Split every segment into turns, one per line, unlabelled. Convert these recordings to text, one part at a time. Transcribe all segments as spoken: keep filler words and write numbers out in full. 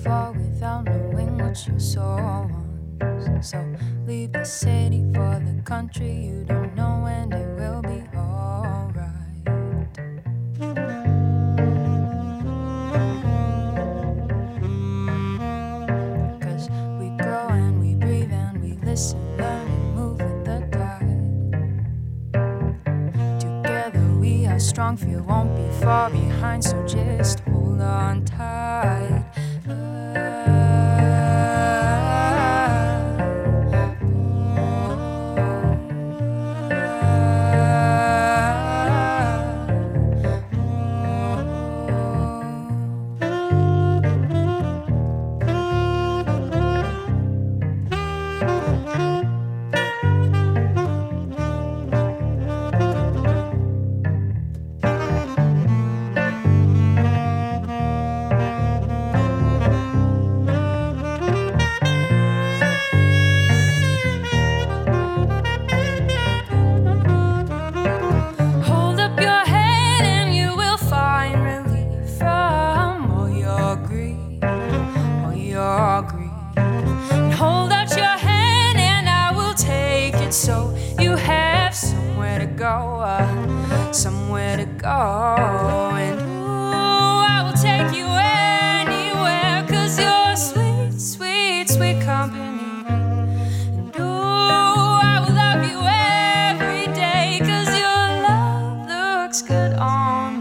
far without knowing what your soul wants. So leave the city for the country. You don't know when it will be alright. Cause we grow and we breathe and we listen, learn and move with the tide. Together we are strong, fear won't be far behind, so just hold on tight. So you have somewhere to go, uh, somewhere to go. And ooh, I will take you anywhere, cause you're sweet, sweet, sweet company. And ooh, I will love you every day, cause your love looks good on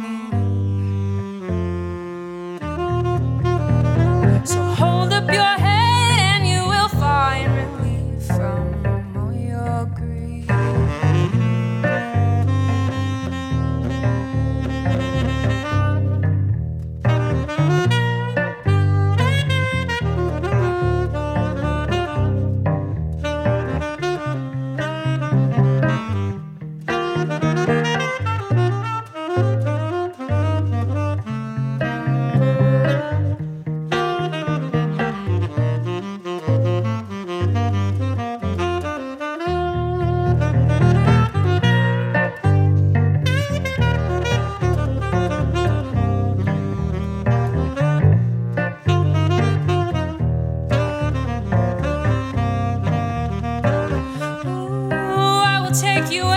me. So hold up your head and you will find relief from grief. Take you